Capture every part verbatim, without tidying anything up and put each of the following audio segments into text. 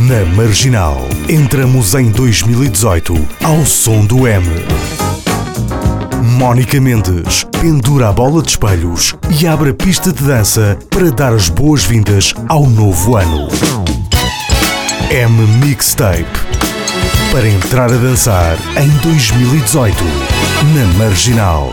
Na Marginal, entramos em dois mil e dezoito ao som do M. Mónica Mendes pendura a bola de espelhos e abre a pista de dança para dar as boas-vindas ao novo ano. M Mixtape. Para entrar a dançar em dois mil e dezoito, na Marginal.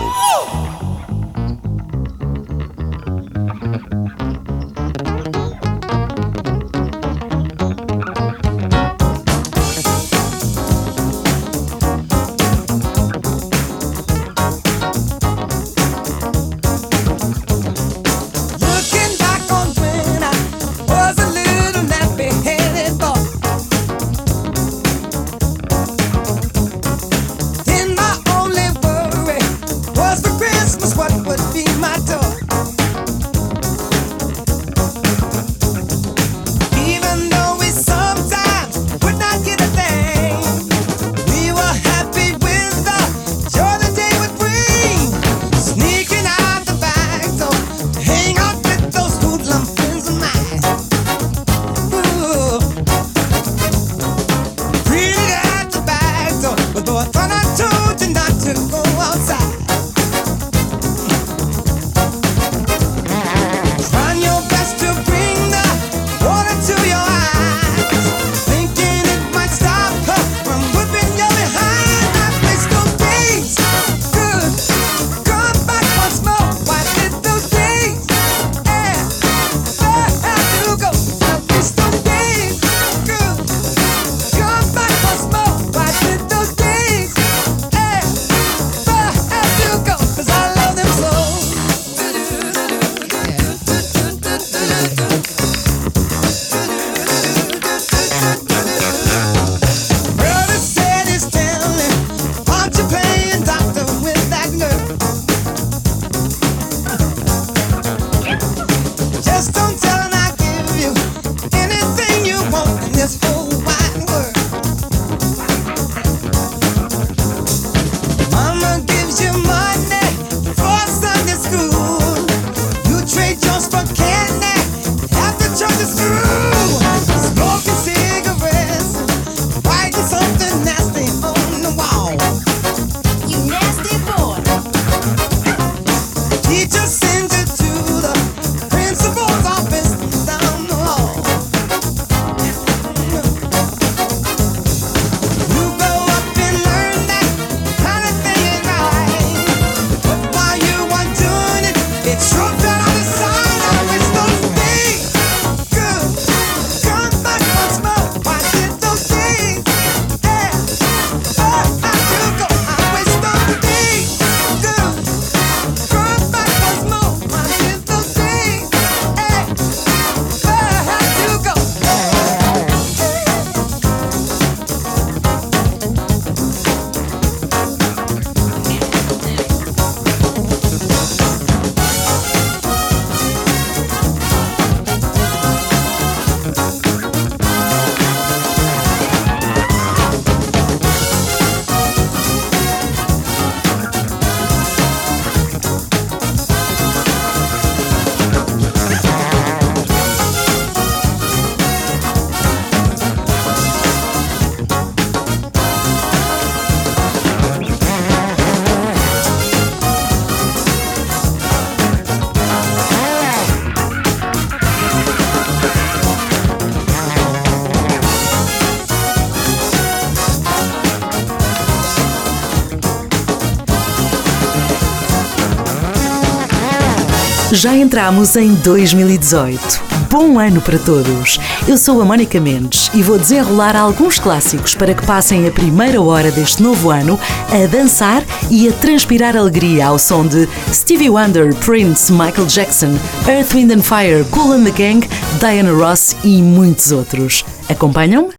Já entramos em dois mil e dezoito. Bom ano para todos! Eu sou a Mónica Mendes e vou desenrolar alguns clássicos para que passem a primeira hora deste novo ano a dançar e a transpirar alegria ao som de Stevie Wonder, Prince, Michael Jackson, Earth, Wind and Fire, Kool and the Gang, Diana Ross e muitos outros. Acompanham-me?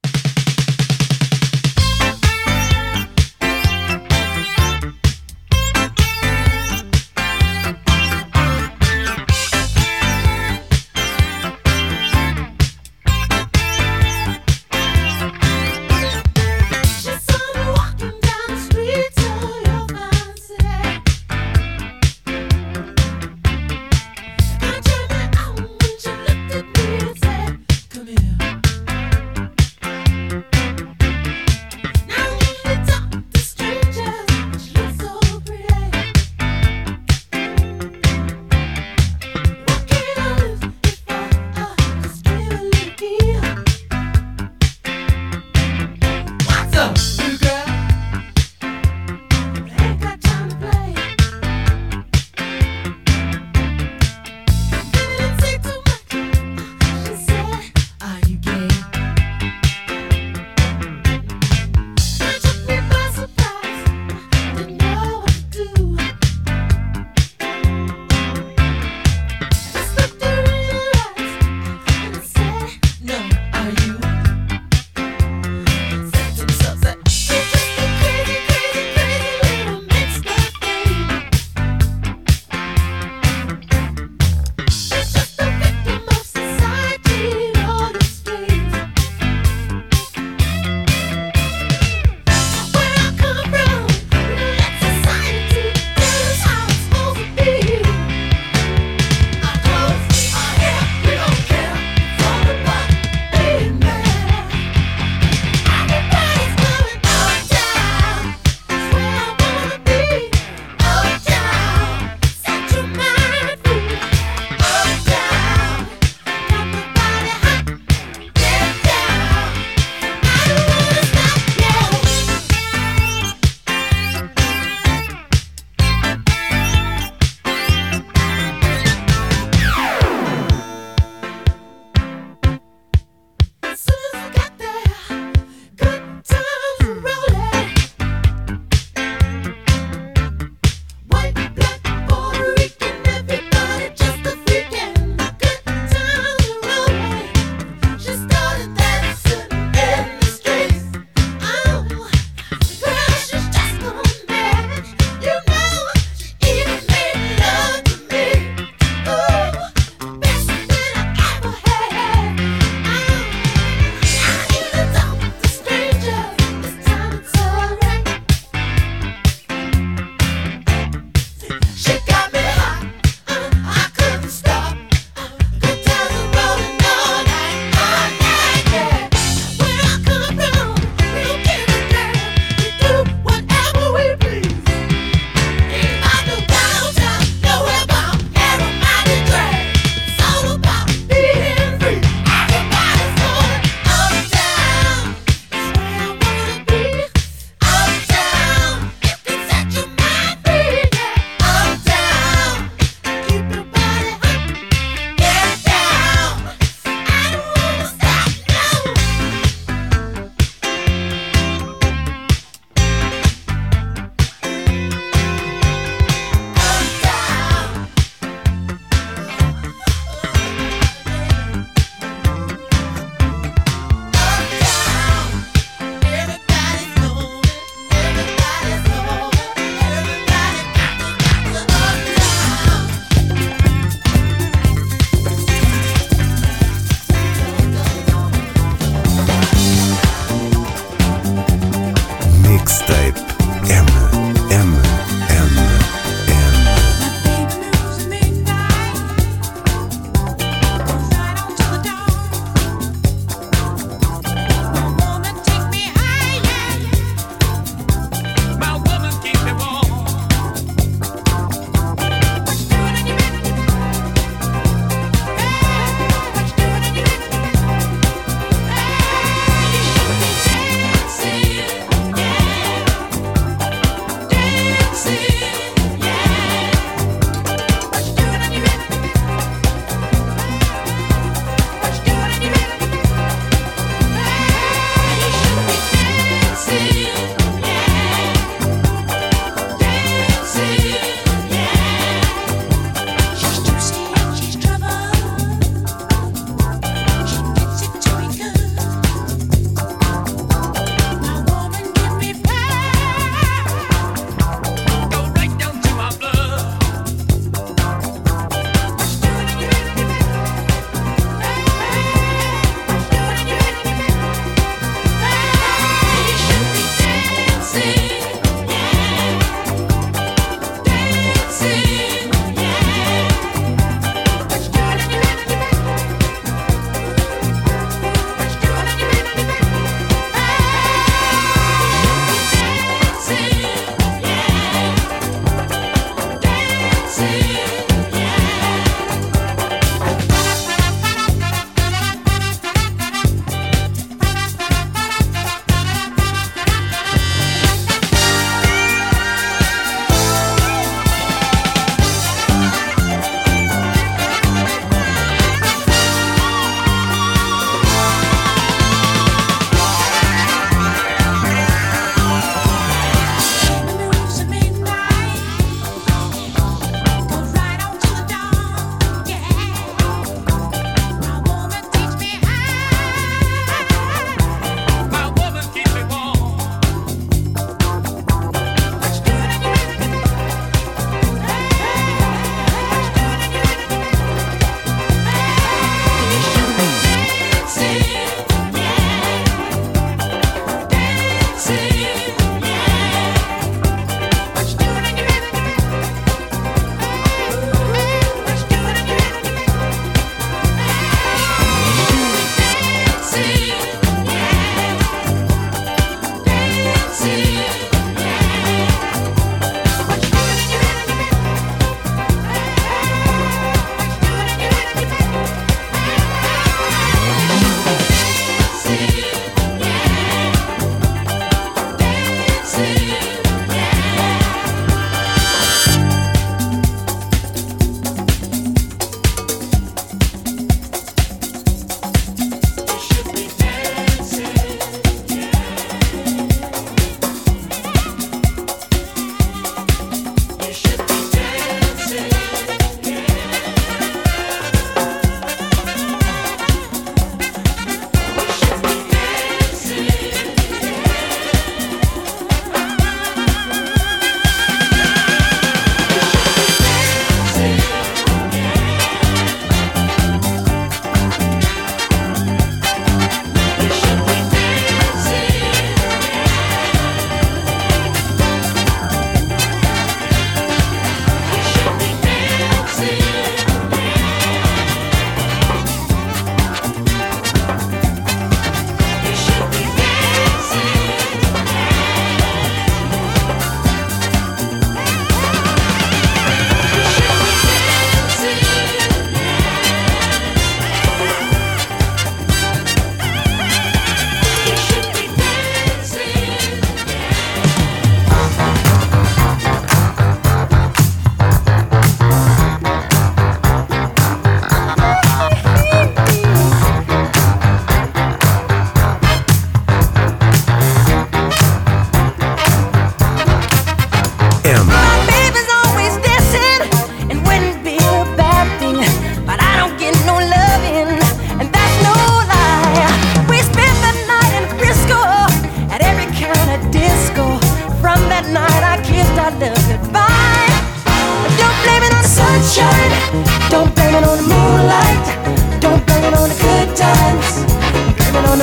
Come here.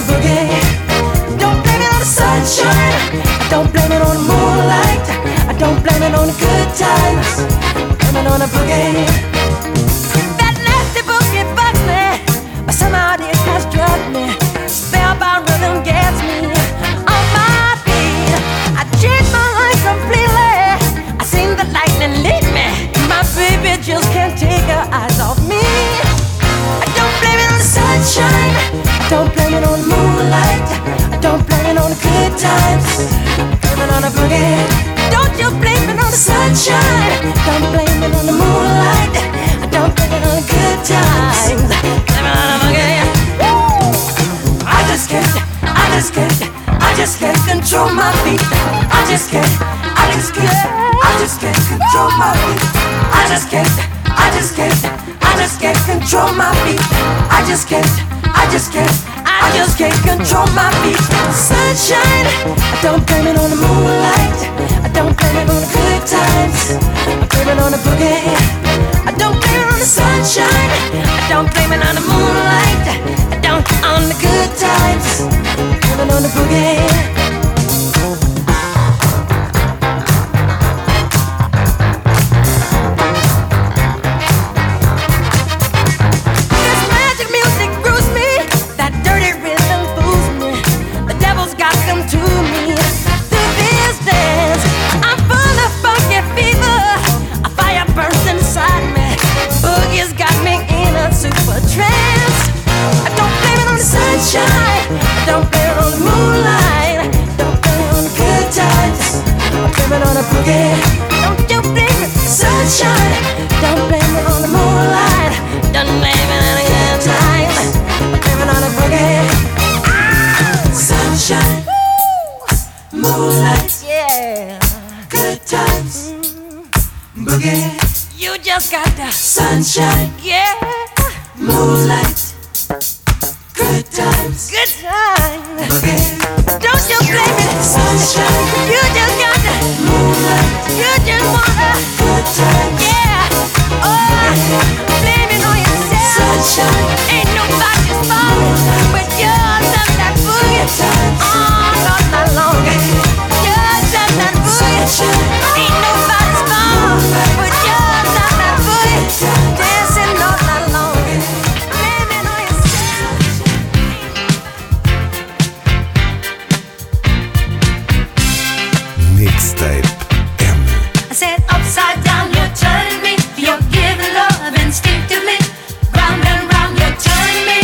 the boogie. Don't blame it on the sunshine. I don't blame it on the moonlight. I don't blame it on the good times. Blame it on the boogie. That nasty boogie bugs me, but somehow it has drugged me. Spellbound rhythm gets me on my feet. I changed my life completely. I seen the lightning lead me. My baby just can't take her eyes off me. I don't blame it on the sunshine. I don't blame it on the moonlight. I don't blame it on the good times. Blame it on the boogie. Don't you blame it on the sunshine. Don't blame it on the moonlight. I don't blame it on the good times. Blame it on the boogie. Woo! I just can't, I just can't, I just can't control my feet. I just can't, I just can't, I just can't control my feet. I just can't, I just can't, I just can't control my feet. I just can't, I just can't, I just can't control my feet. Sunshine, I don't blame it on the moonlight. I don't blame it on the good times. I blame it on the boogie. I don't blame it on the sunshine. I don't blame it on the moonlight. I don't on the good times. I blame it on the boogie. I don't blame it on the moonlight. Don't blame it on the good times. I blame it on the boogie. Don't you blame it, sunshine. Don't blame it on the moonlight. Don't blame it on the good times. I blame it on the boogie. Ah! Sunshine, woo! Moonlight, yeah, good times, mm. Boogie. You just got the sunshine, yeah, moonlight. Good times, good times, boogie. Don't you blame it, sunshine. You just got the moonlight. You just wanna good times, yeah. Oh, blame it on yourself, sunshine. Ain't nobody's fault but yours and that boogie. Oh, not that long. Yours and that boogie. Ain't nobody's fault but yours and that boogie. Dancing all night long. Mixtape M. I said upside down, you're turning me. You're giving love instinctively. Round and round, you're turning me.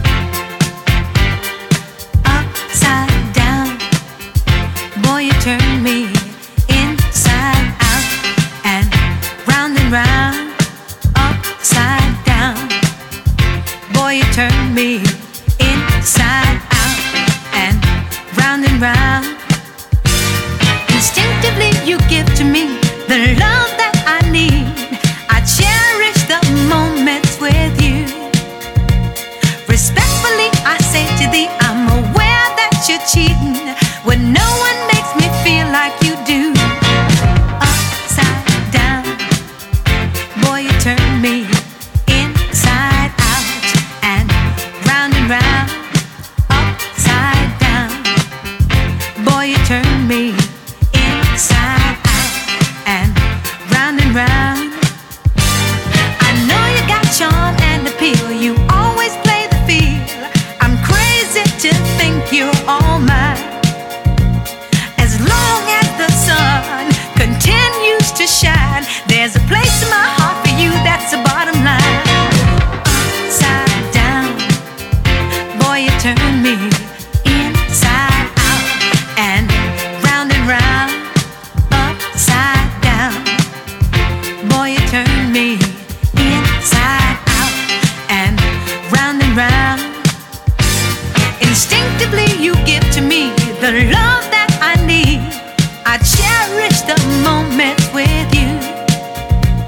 Upside down, boy, you turn me inside out. And round and round, upside down, boy, you turn me inside out. And round and round, instinctively you give to me the love that I need. I cherish the moments with you. Respectfully I say to thee, I'm aware that you're cheating when no one makes me feel like you do. Upside down, boy, you turn me inside out. And round and round, upside down, boy, you turn me inside out and round and round. I know you got charm and appeal. You always play the field. I'm crazy to think you're all mine. As long as the sun continues to shine, there's a place in my heart for you. That's the bottom line. Upside down, boy, you turn me inside out and round and round. Upside down, boy, you turn me inside out and round and round. Instinctively you give to me the love that I need. I cherish the moments with you.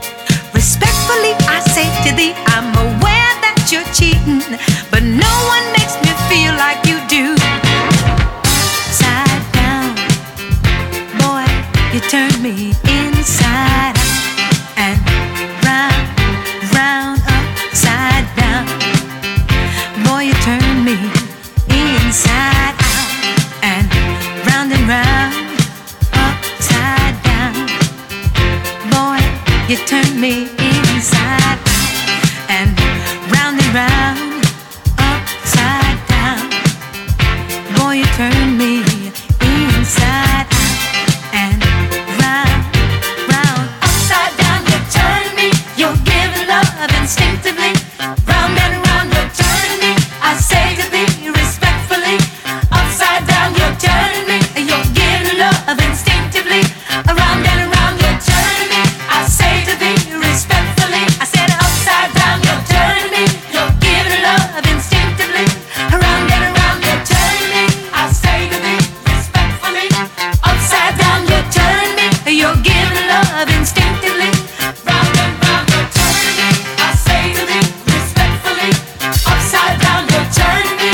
inside out and round and round, upside down. Boy, you turn me inside out and round and round, upside down. Boy, you turn me inside out and round, round, upside down. You turn me, you're giving love instinctively. Round and round, you're turning me. I say to thee respectfully, upside down, you're turning me. You're giving love instinctively. Around and around, you're turning me. I say to thee respectfully. I said upside down, you're turning me. You're giving love instinctively. Around and around, you're turning me. I say to thee respectfully, upside down, you're turning me. You're giving love instinctively. Round and round, you're turning me. I say to thee respectfully, upside down, you're turning me.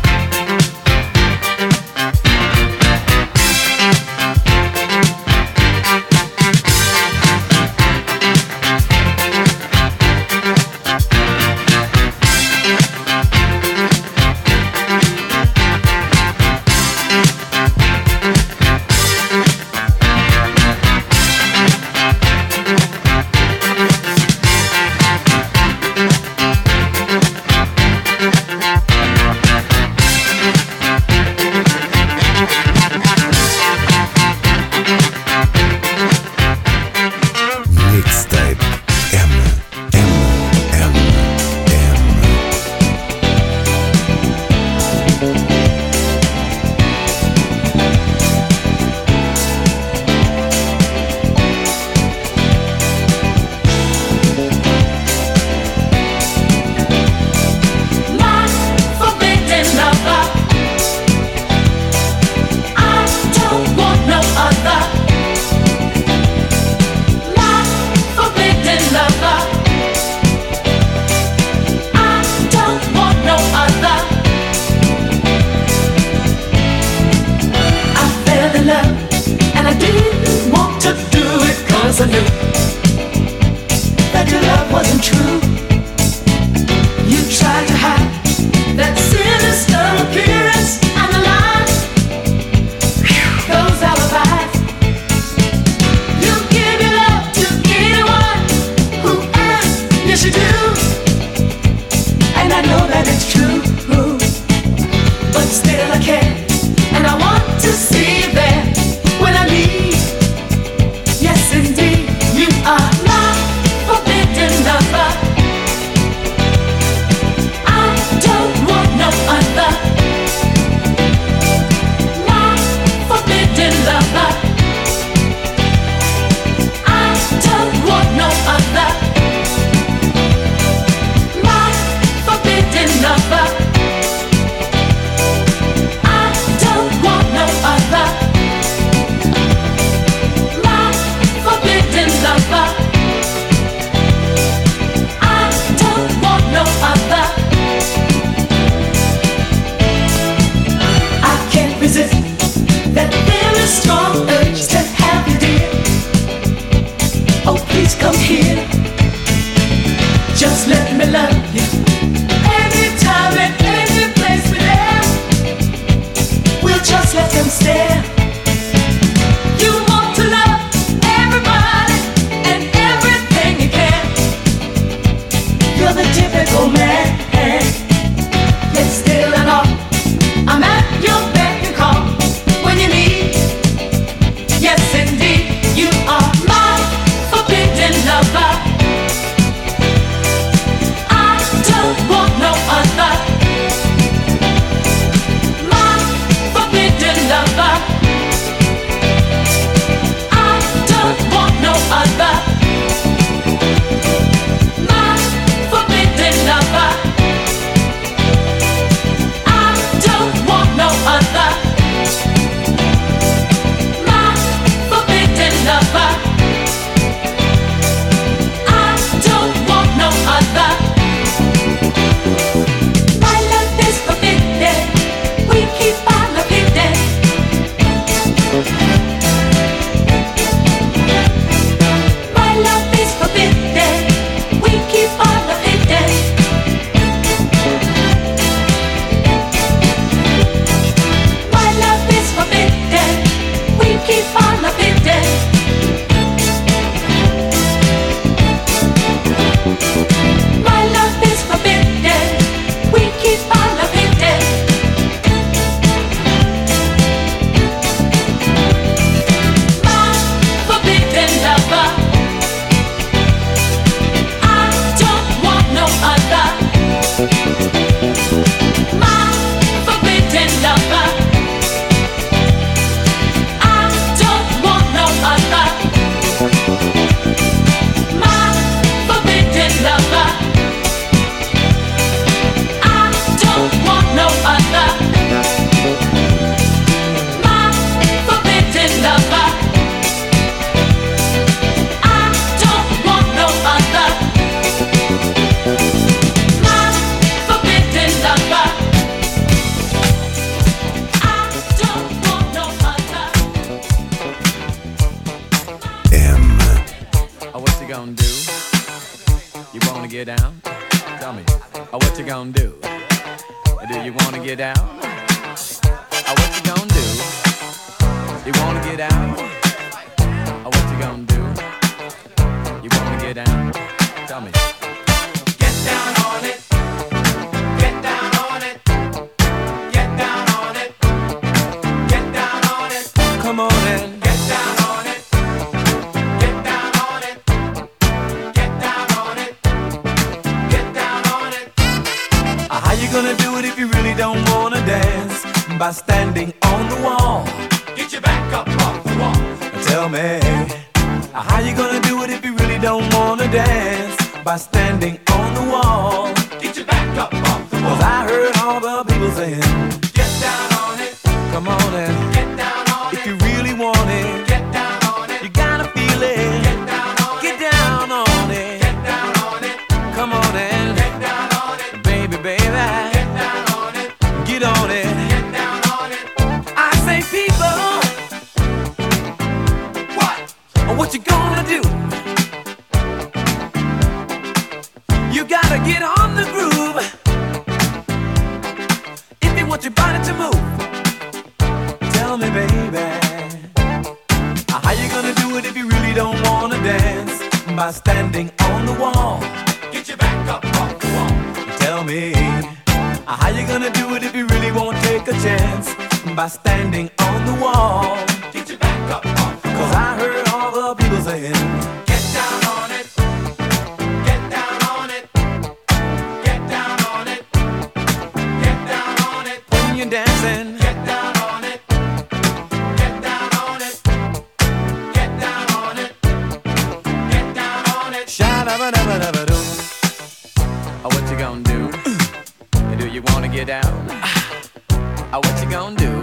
Mixtape M M M M. My forbidden lover, I don't want no other. My forbidden lover, I don't want no other. I fell in love and I didn't want to do it 'cause I knew that your love wasn't true. You tried to hide that sinister appearance and the lies, those alibis. You give your love to anyone who asks, yes you do. And I know that it's true, but still I care, and I want to see you there when I leave. Yes indeed, you are my forbidden lover. I don't want no other. My forbidden lover, I don't want no other. My forbidden lover, I don't want no other. My forbidden lover, I don't want no other. I can't resist that very strong urge to have you, dear. Oh, please come here. Just let me love you. Anytime and any place we're there, we'll just let them stare. You want to love everybody and everything you can. You're the typical man. Yet still and all, I'm at your beck and call when you need. Yes indeed, you are my forbidden lover. I don't want no other. My forbidden lover, get down? Tell me, oh, what you gonna do? Do you wanna get down? Oh, what you gonna do? You wanna get out? Oh, what you gonna do? You wanna get down? Tell me. Get down on it. Get down on it. Get down on it. Get down on it. Come on and get down on it. Get down on it. Get down on it. Get down on it. How you gonna do it if you really don't wanna dance? By standing on the wall. Get your back up off the wall. Tell me, how you gonna do it if you really don't wanna dance? By standing on the wall. Get your back up off the wall. 'Cause I heard all the people saying, get down on it. Come on and get down on it. If you really want it, get down on it. You gotta feel it. Get down on it. Get down on it. Get down on it. Come on and get down on it. Baby, baby, get down on it. Get on it. Get down on it. I say, people, what? What you gonna do? You gotta get on the groove if you want your body to move. Tell me, baby, how you gonna do it if you really don't wanna dance? By standing on the wall. Get your back up off the wall. Tell me, how you gonna do it if you really won't take a chance? By standing on the wall. Get your back up off the wall. 'Cause I heard all the people saying, get down on it. Get down on it. Get down on it. Get down on it. When you're dancing, get down on it. Get down on it. Get down on it. Get down on it. Sha-da-ba-da-ba-da-ba-doo. Oh, what you gonna do? Do you wanna get down? Oh, what you gonna do?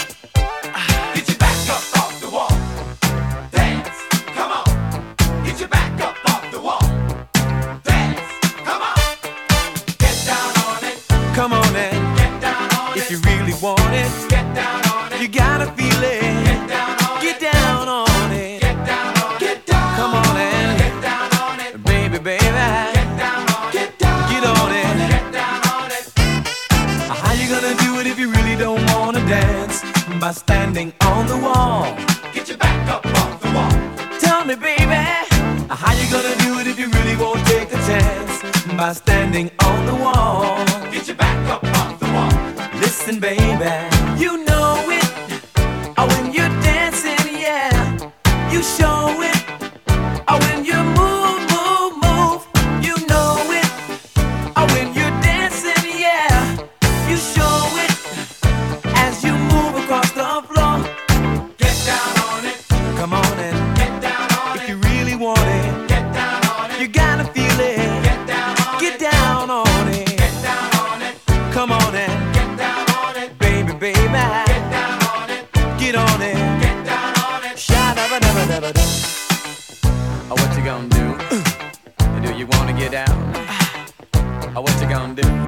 Get your back up off the wall. Dance, come on. Get your back up off the wall. Dance, come on. Get down on it. Come on and get down on it. If you really want it, get down on it. You gotta feel it. Get down on it. Get down on it. Get down on it. Get down. Come on and get down on it. Baby, baby, get down on it. Get down. Get on it. Get down on it. How you gonna do it if you really don't wanna dance? By standing on the wall. Get your back up off the wall. Tell me, baby, how you gonna do it if you really won't take a chance? By standing on the wall. Get your back up off the wall. Listen, baby, you know it. Oh, when you're dancing, yeah, you show it. Oh, when you move, move, move, you know it. Oh, when you're dancing, yeah, you show it. As you move across the floor, get down on it. Come on and get down on it. If you really want it, get down on it. You gotta feel it. Get down on it. Get down on it. Get down on it. Come on and get down on it. Baby, baby, get down on it. Get on it. Get down on it. Sha-da-ba-da-ba-da-ba-doo. Oh, what you gonna do? Do you wanna get down? Oh, what you gonna do?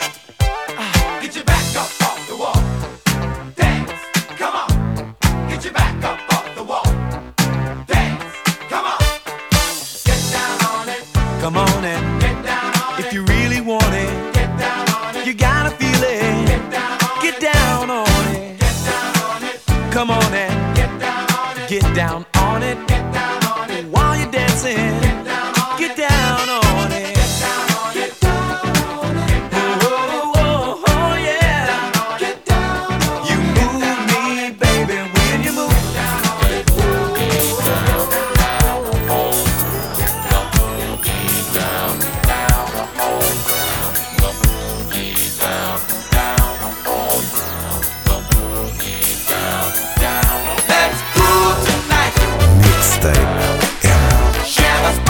Get your back up off the wall. Dance, come on. Get your back up off the wall. Dance, come on. Get down on it. Come on and get down on it. If you really want it, get down on it. You gotta feel it. Get down on it. Get down on it. Get down on it. Come on and get down on it. Get down on it. Get down on it. While you're dancing, get down on it. Get down on it. Get down on it. Get down on it. Oh, oh, oh, oh, yeah. Get down on it. You move me, baby, when you move. Get down on it. Let's groove tonight. Mixtape M. Share the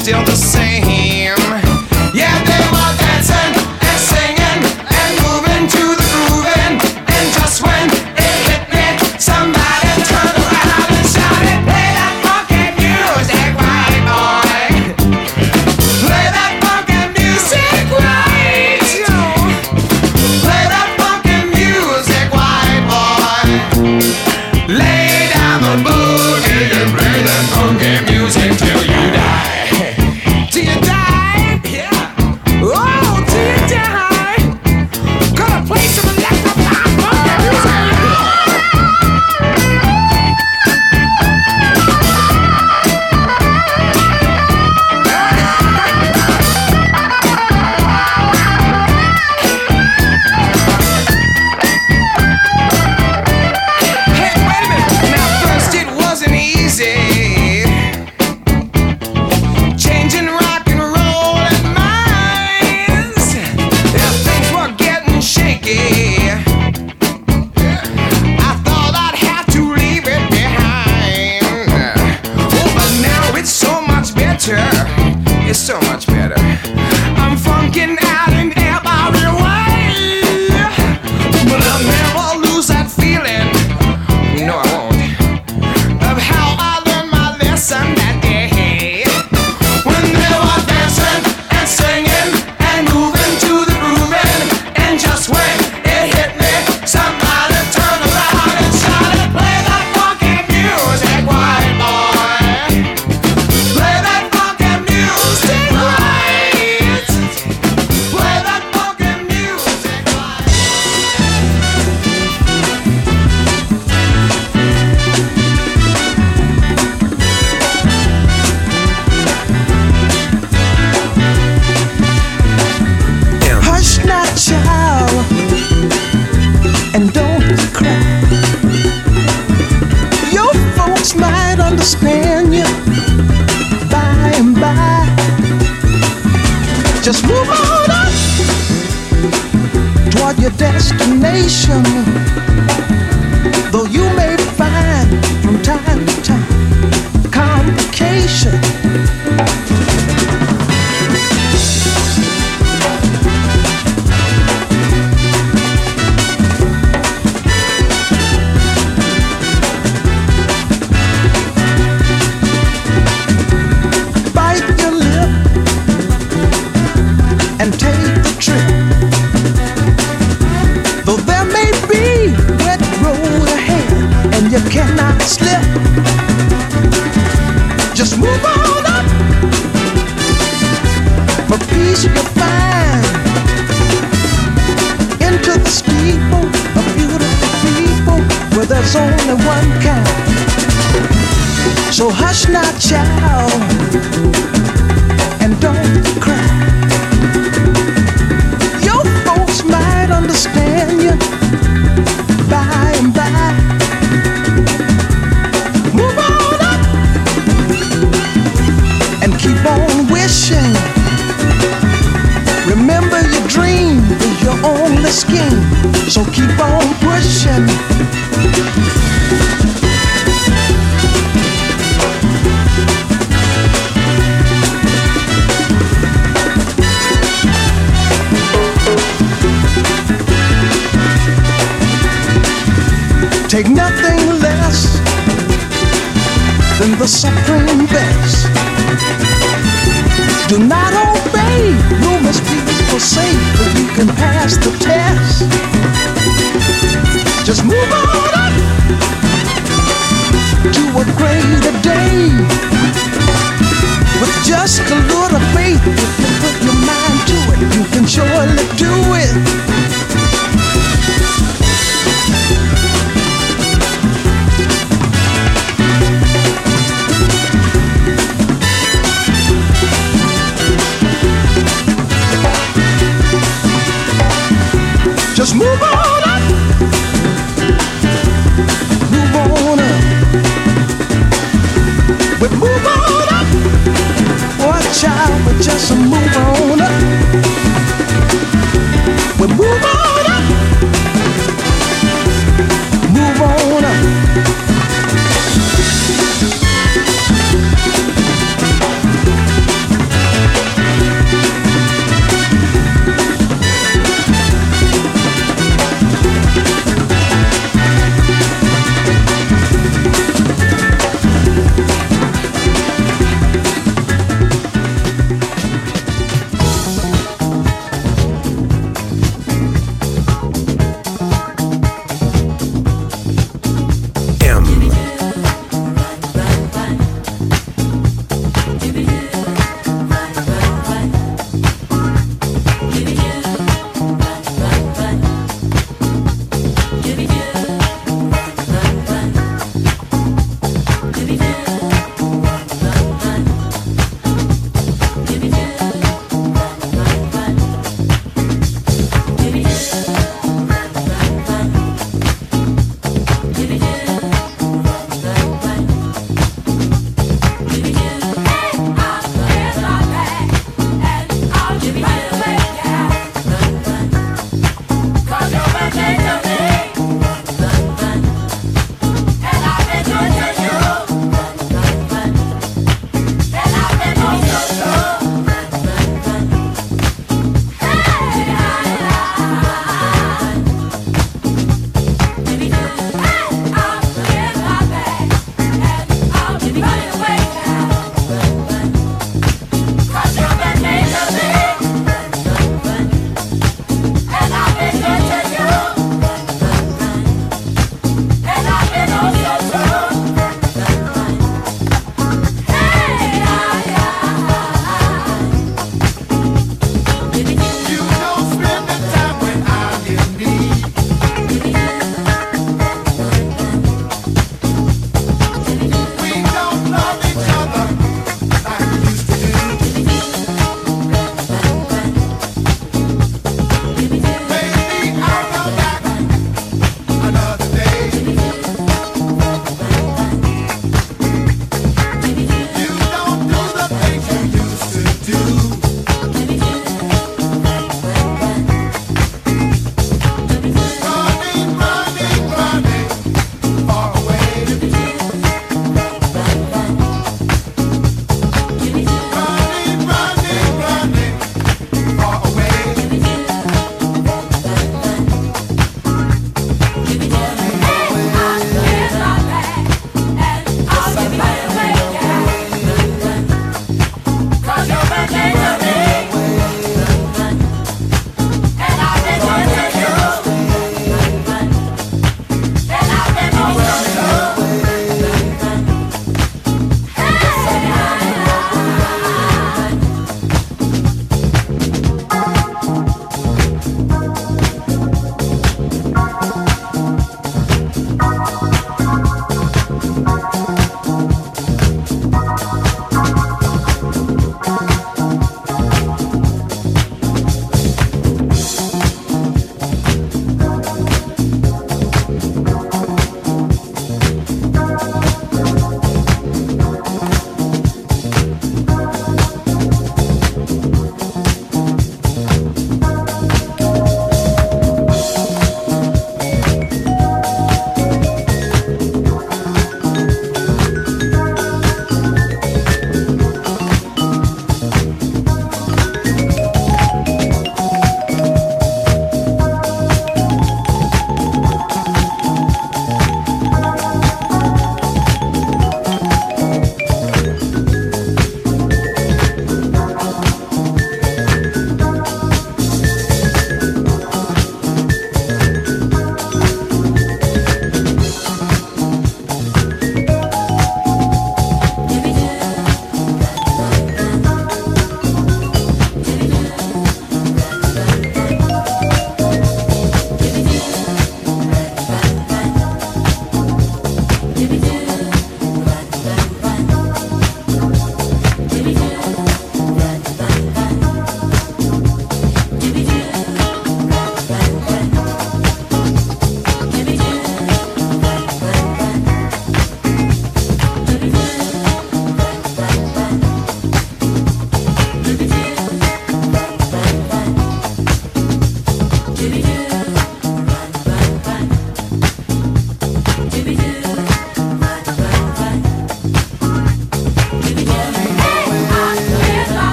still the same. Yeah, they were dancing and singing and moving to the grooving, and just when it hit me, somebody turned around and shouted, play that funky music, white boy. Play that funky music, white. Play that funky music, white boy. Lay down the boogie and play that funky music till you die. Till you die, yeah. Oh, till you die. Gonna play some electrified funky music. Hey, wait a minute. Now first it wasn't easy. Changing rock and roll and minds. Yeah, things were getting shaky. I thought I'd have to leave it behind. Oh, but now it's so much better. It's so much better. I'm funkin' out in every way. But I'll never lose that feeling. No, I won't. Of how I learned my lesson that day. When they were dancing and singing and moving to the grooving, and just when it hit me, somebody turned around and shouted, play that funky music, white boy. Play that funky music, white. Play that funky music, white. Hush now, child, and don't cry. Your folks might understand you by and by. Just move on up toward your destination. Though you may find from time to time complication. Bite your lip and take the trip. Though there may be wet road ahead and you cannot slip, just move on up for peace you'll find. Into the steeple of beautiful people where there's only one kind. So hush now, child, and don't cry. Your folks might understand you by and by. Move on up and keep on wishing. Remember your dream is your only scheme, so keep on pushing. Take nothing less than the supreme best. Do not obey, you must be forsake, but you can pass the test. Just move on up to a greater day. With just a little faith, if you put your mind to it, you can surely do it. Just move on up, move on up, we move on up, boy child, but just move on up, we move on up, move on up.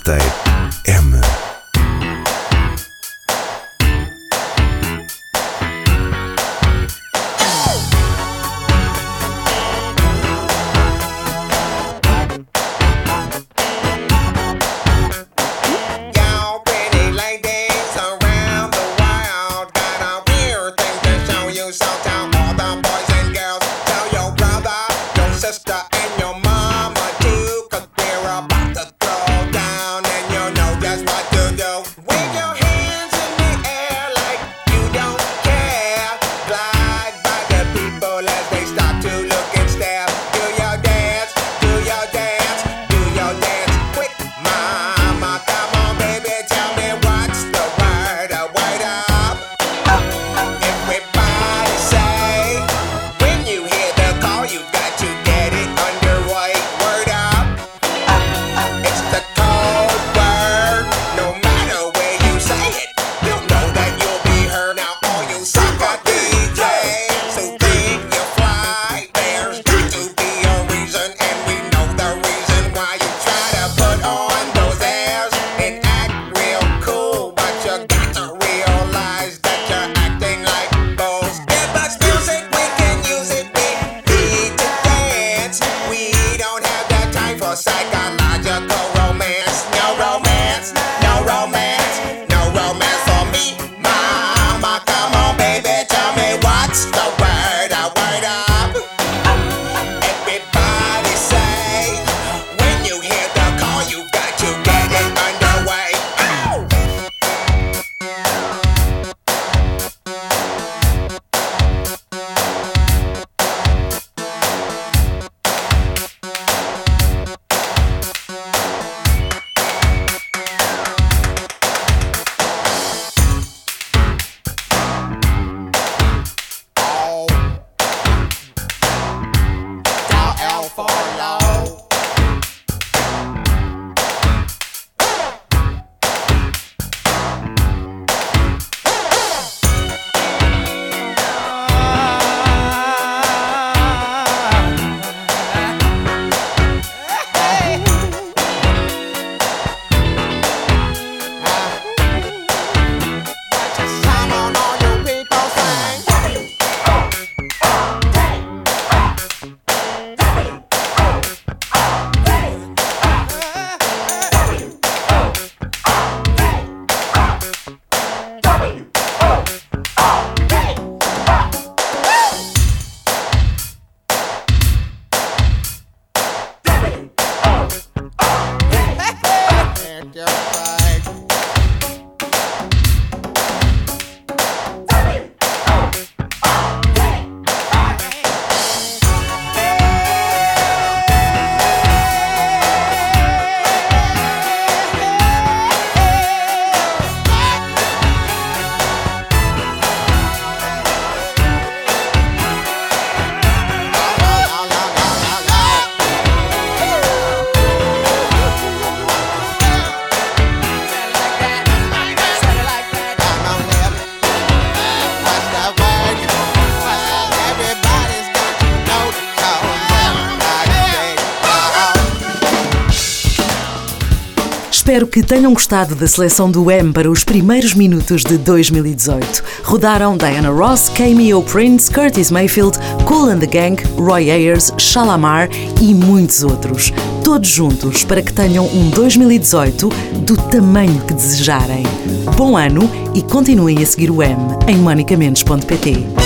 Mixtape M. Espero que tenham gostado da seleção do M para os primeiros minutos de dois mil e dezoito. Rodaram Diana Ross, Cameo Prince, Curtis Mayfield, Kool and the Gang, Roy Ayers, Shalamar e muitos outros. Todos juntos para que tenham um dois mil e dezoito do tamanho que desejarem. Bom ano e continuem a seguir o M em monica mendes ponto pt.